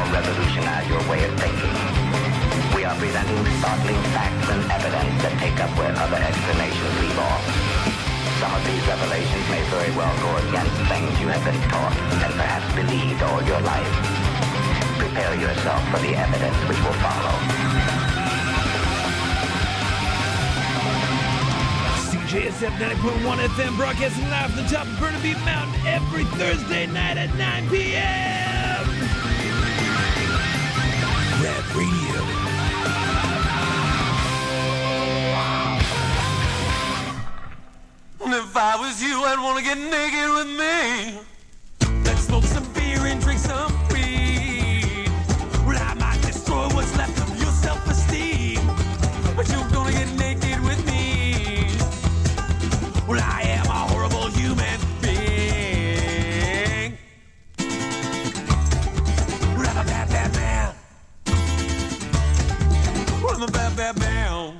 revolutionize your way of thinking. We are presenting startling facts and evidence that take up where other explanations leave off. Some of these revelations may very well go against things you have been taught and perhaps believed all your life. Prepare yourself for the evidence which will follow. CJSF 90.1 FM broadcasting live from the top of Burnaby Mountain every Thursday night at 9 p.m. Rap Radio. If I was you, I'd want to get naked with me. Let's smoke some beer and drink some weed. Well, I might destroy what's left of your self-esteem, but you're gonna get naked with me. Well, I am a horrible human being. Well, I'm a bad, bad man. Well, I'm a bad, bad man.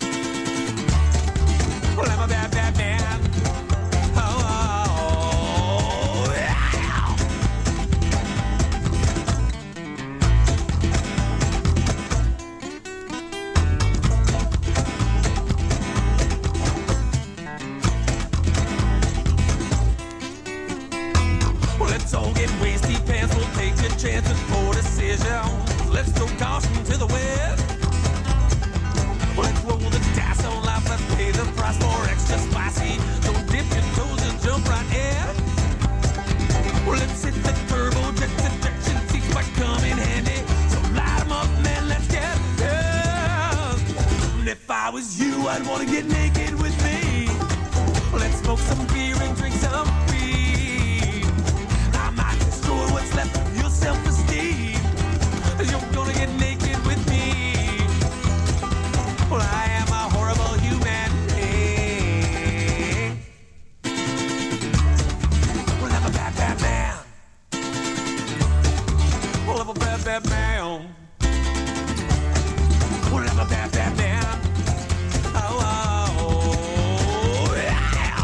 Well, I'm a bad, bad man. Chances for decisions. Let's throw caution to the wind. Let's roll the dice on life. Let's pay the price for extra spicy. Don't dip your toes and jump right in. Well, let's hit the turbo jet ejection seats might come in handy. So light 'em up, man. Let's get it. If I was you, I'd want to get naked with me. Let's smoke some beer and drink some weed. I might destroy what's left of your self-esteem. You're gonna get naked with me. Well, I am a horrible human being. Well, I'm a bad, bad man. Well, I'm a bad, bad man. Well, I'm a bad, bad man. Oh, oh, yeah.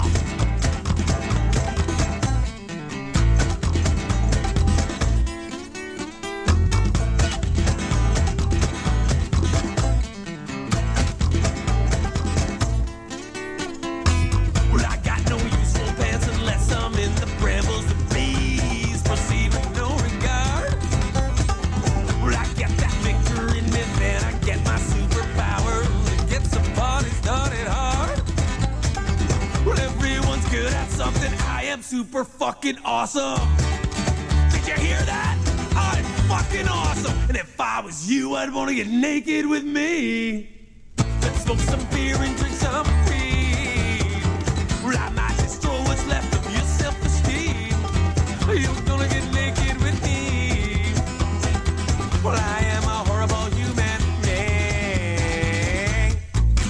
Super fucking awesome. Did you hear that? I'm fucking awesome. And if I was you, I'd want to get naked with me. Let's smoke some beer and drink some weed. Well, I might destroy what's left of your self-esteem. You're gonna get naked with me. Well, I am a horrible human being.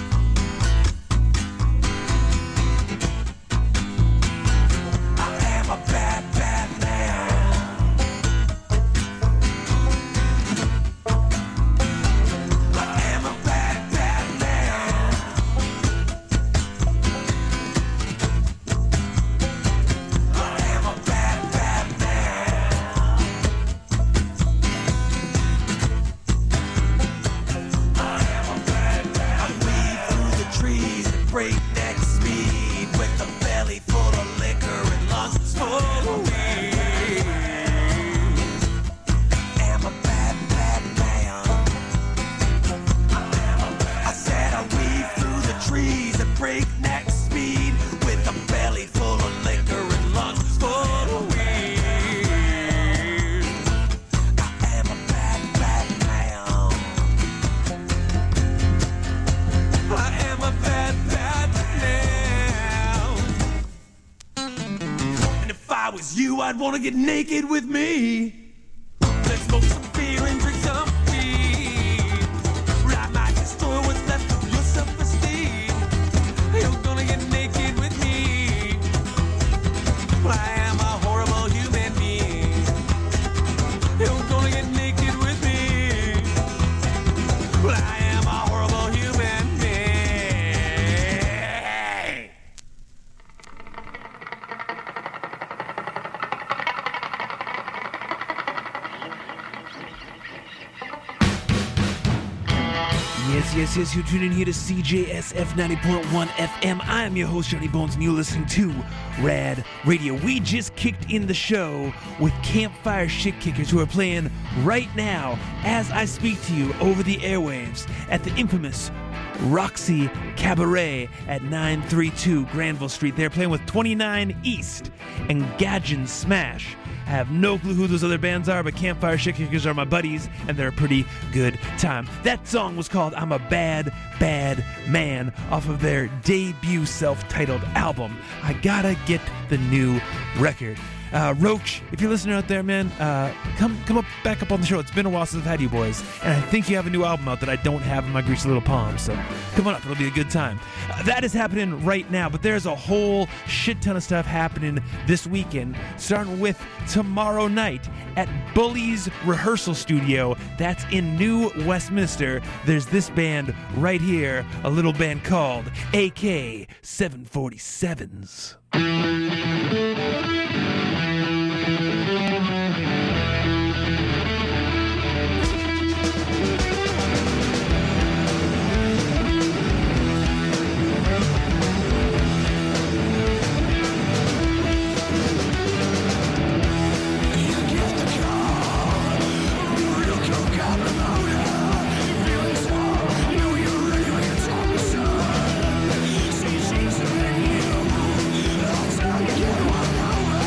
I am a bad, bad man. I am a bad, bad man. I am a bad, bad man. I am a bad, bad. I weave through the trees at breakneck speed with a belly full of liquor and lungs full of weed. I am a bad, bad man. I said I weave through the trees at breakneck speed with a belly full of liquor and lungs full of weed. I am a bad, bad man. I am a bad, bad man. And if I was you, I'd want to get naked with me. Let's smoke some beer and drink some weed. I might destroy what's left of your self-esteem. You're gonna get naked with me. Well, I am a horrible human being. You're gonna get naked with me. Well, I am a horrible human being. Yes, you're tuning in here to CJSF 90.1 FM. I am your host, Johnny Bones, and you're listening to Rad Radio. We just kicked in the show with Campfire Shit Kickers, who are playing right now, as I speak to you, over the airwaves at the infamous Roxy Cabaret at 932 Granville Street. They're playing with 29 East and Gadgeon Smash. I have no clue who those other bands are, but Campfire Shit Kickers are my buddies, and they're a pretty good time. That song was called I'm a Bad, Bad Man off of their debut self-titled album. I gotta get the new record. Roach, if you're listening out there, man, come up, back up on the show. It's been a while since I've had you boys, and I think you have a new album out that I don't have in my greasy little palms, so come on up. It'll be a good time. That is happening right now, but there's a whole shit ton of stuff happening this weekend, starting with tomorrow night at Bully's Rehearsal Studio. That's in New Westminster. There's this band right here, a little band called AK-747s. Know you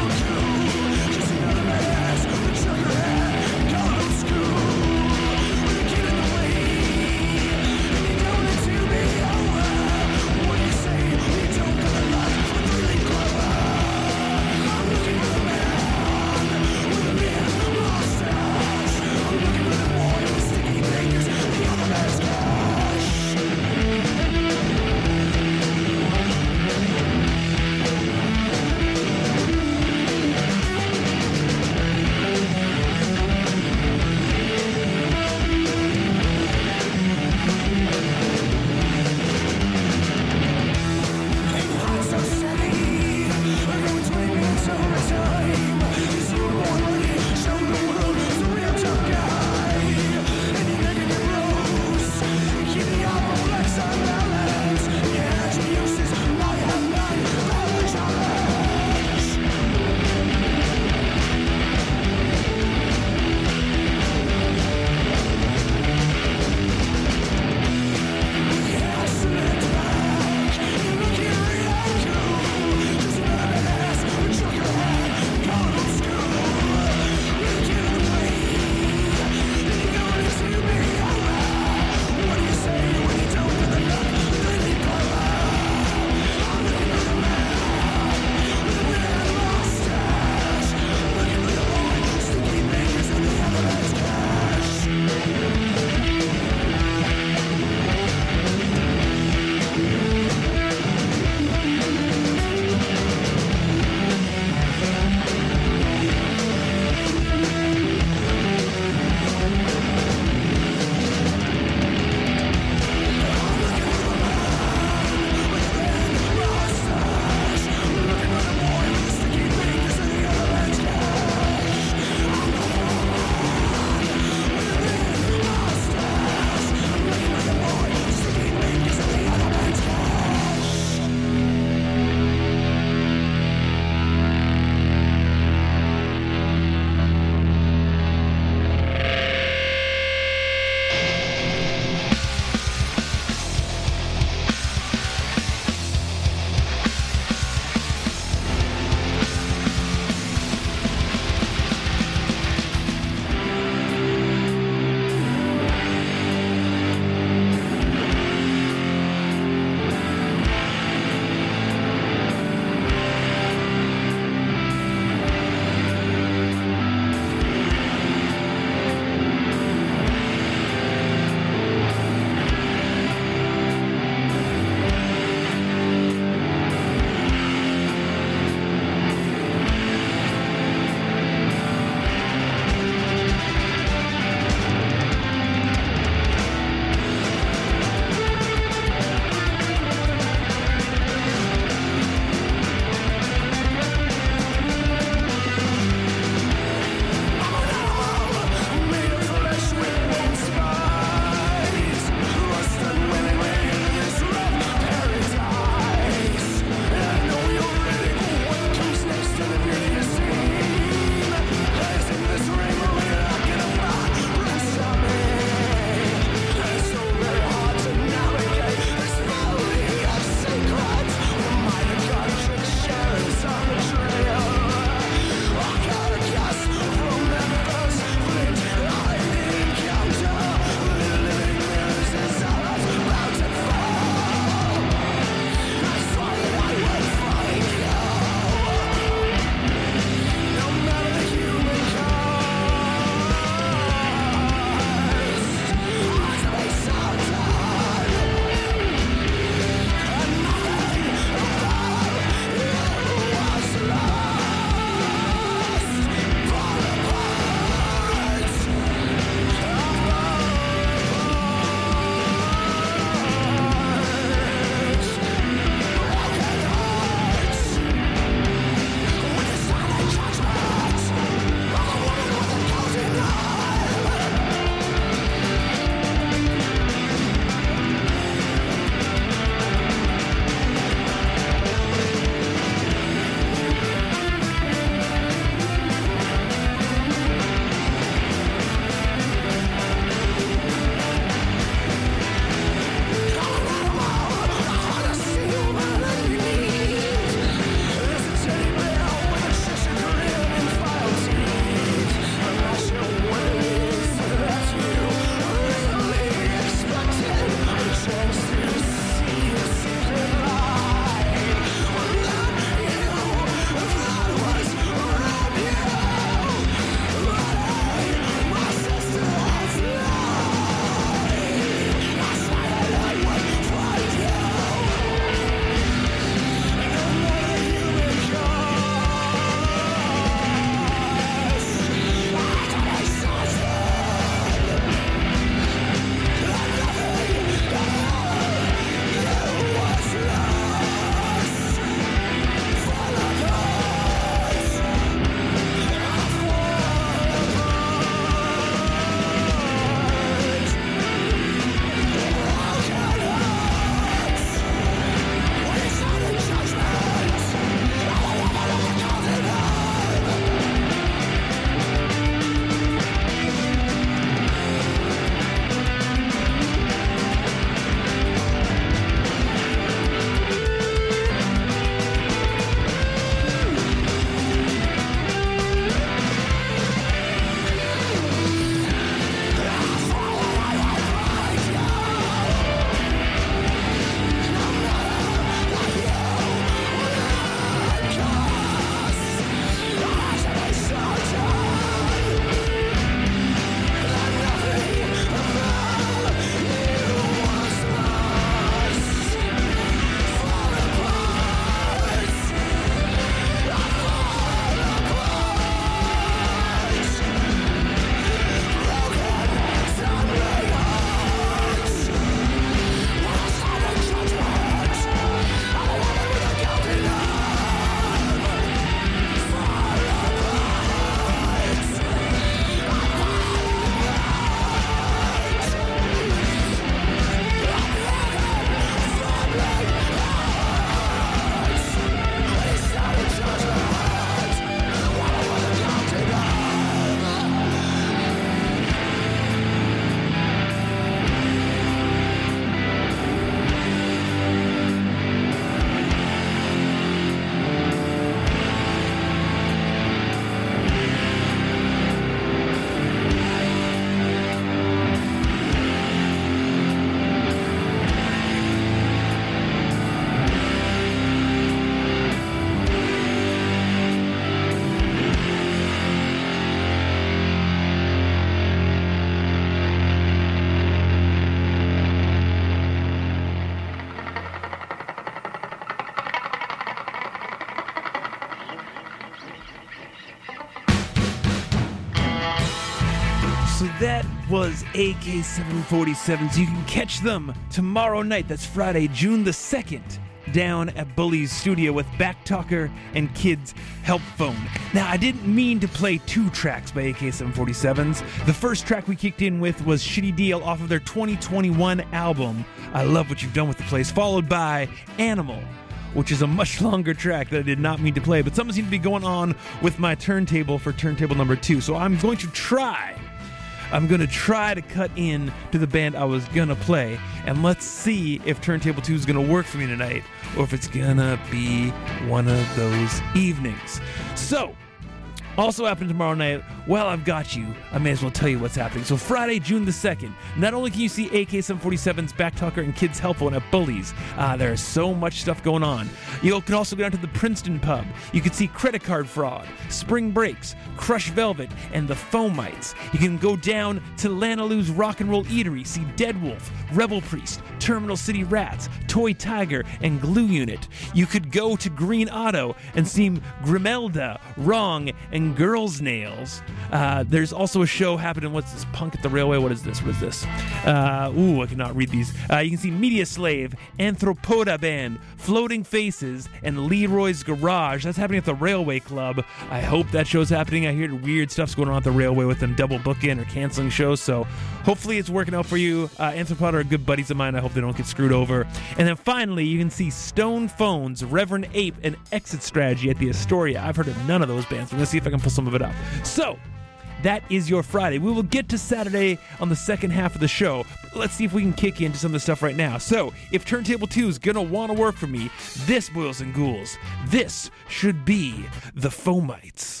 So that was AK-747s. You can catch them tomorrow night. That's Friday, June the 2nd, down at Bully's studio with Backtalker and Kids Help Phone. Now, I didn't mean to play 2 tracks by AK-747s. The first track we kicked in with was Shitty Deal off of their 2021 album, I Love What You've Done With the Place, followed by Animal, which is a much longer track that I did not mean to play, but something seemed to be going on with my turntable for turntable number 2, so I'm going to try to cut in to the band I was gonna play, and let's see if Turntable 2 is gonna work for me tonight, or if it's gonna be one of those evenings. So, also happening tomorrow night, while I've got you, I may as well tell you what's happening. So Friday, June the 2nd, not only can you see AK-747's Backtalker and Kids Help Phone at Bully's, there's so much stuff going on. You can also go down to the Princeton Pub. You can see Credit Card Fraud, Spring Breaks, Crush Velvet, and the Foamites. You can go down to Lanaloo's Rock and Roll Eatery, see Dead Wolf, Rebel Priest, Terminal City Rats, Toy Tiger, and Glue Unit. You could go to Green Auto and see Grimelda, Wrong, and Girls Nails. There's also a show happening. What's this? Punk at the Railway? What is this? I cannot read these. You can see Media Slave, Anthropoda Band, Floating Faces, and Leroy's Garage. That's happening at the Railway Club. I hope that show's happening. I hear weird stuff's going on at the Railway with them double booking or canceling shows, so hopefully it's working out for you. Anthropoda are good buddies of mine. I hope they don't get screwed over. And then finally, you can see Stone Phones, Reverend Ape, and Exit Strategy at the Astoria. I've heard of none of those bands. I'm going to see if I can pull some of it up. So, that is your Friday. We will get to Saturday on the second half of the show. Let's see if we can kick into some of the stuff right now. So, if Turntable 2 is going to want to work for me, this, Boils and Ghouls, this should be the Foamites.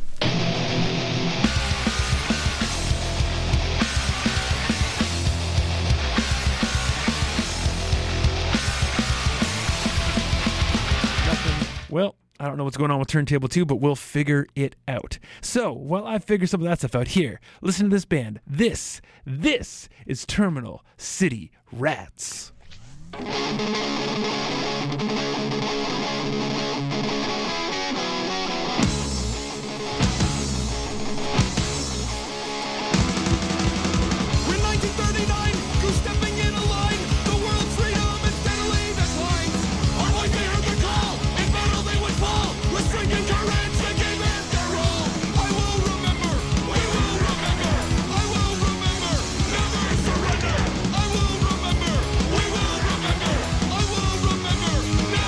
Well, I don't know what's going on with Turntable 2, but we'll figure it out. So, while I figure some of that stuff out here, listen to this band. This is Terminal City Rats. Never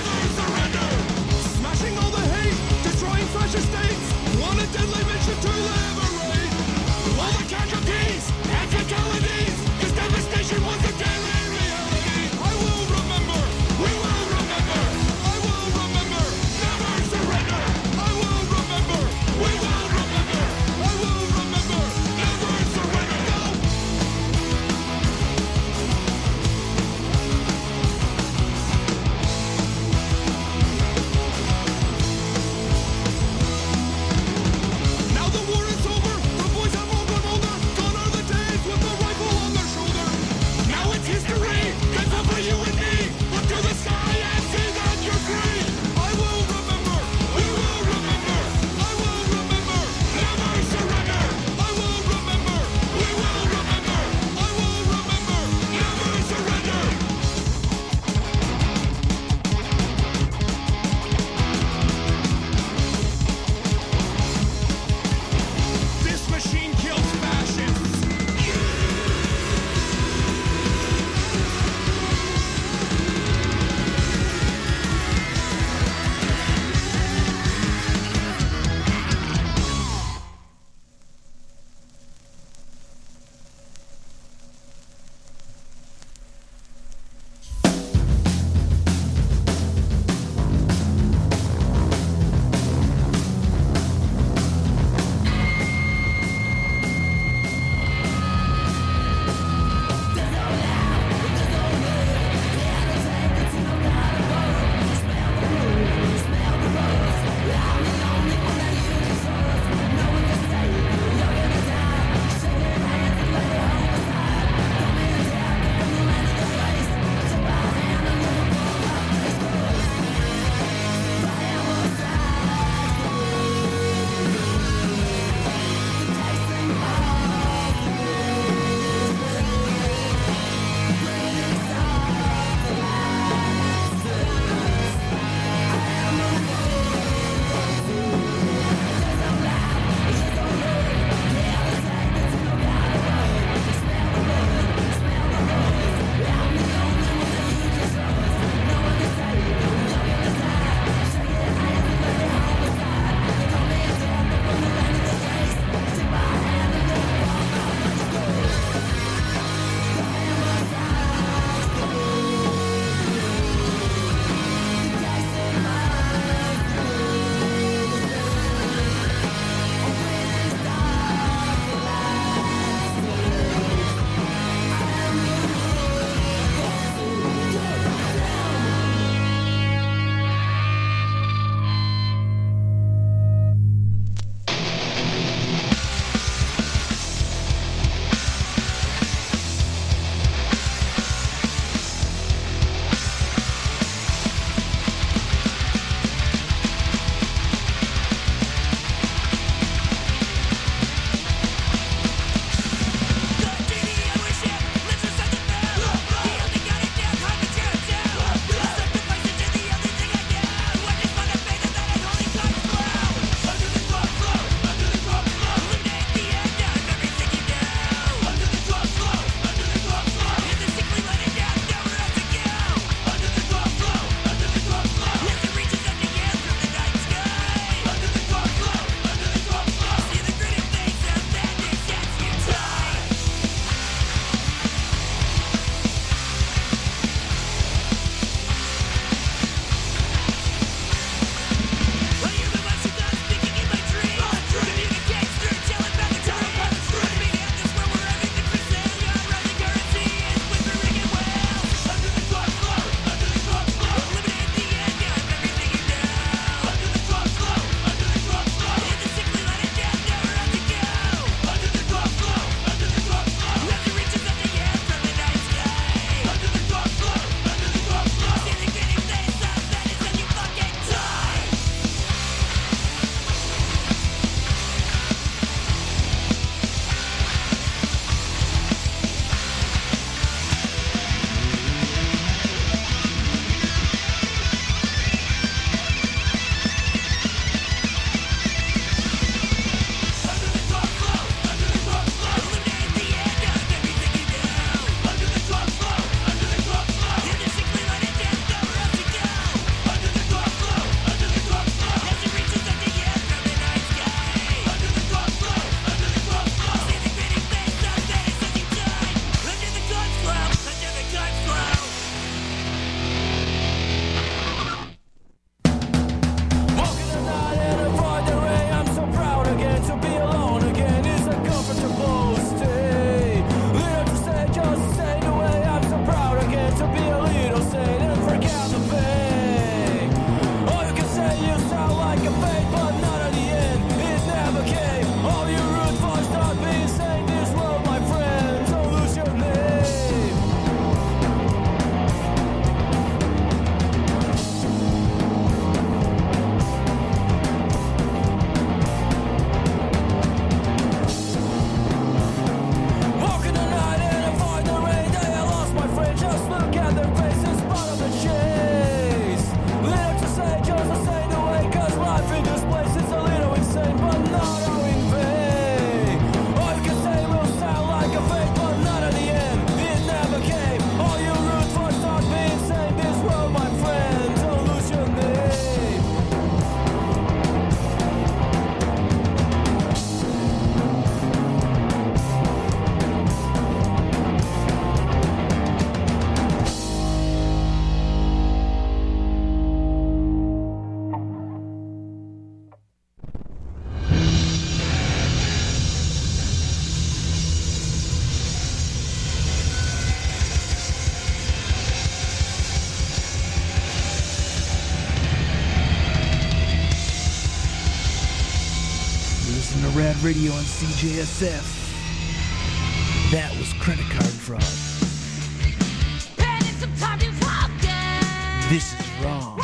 Radio on CJSF. That was credit card fraud. This is wrong.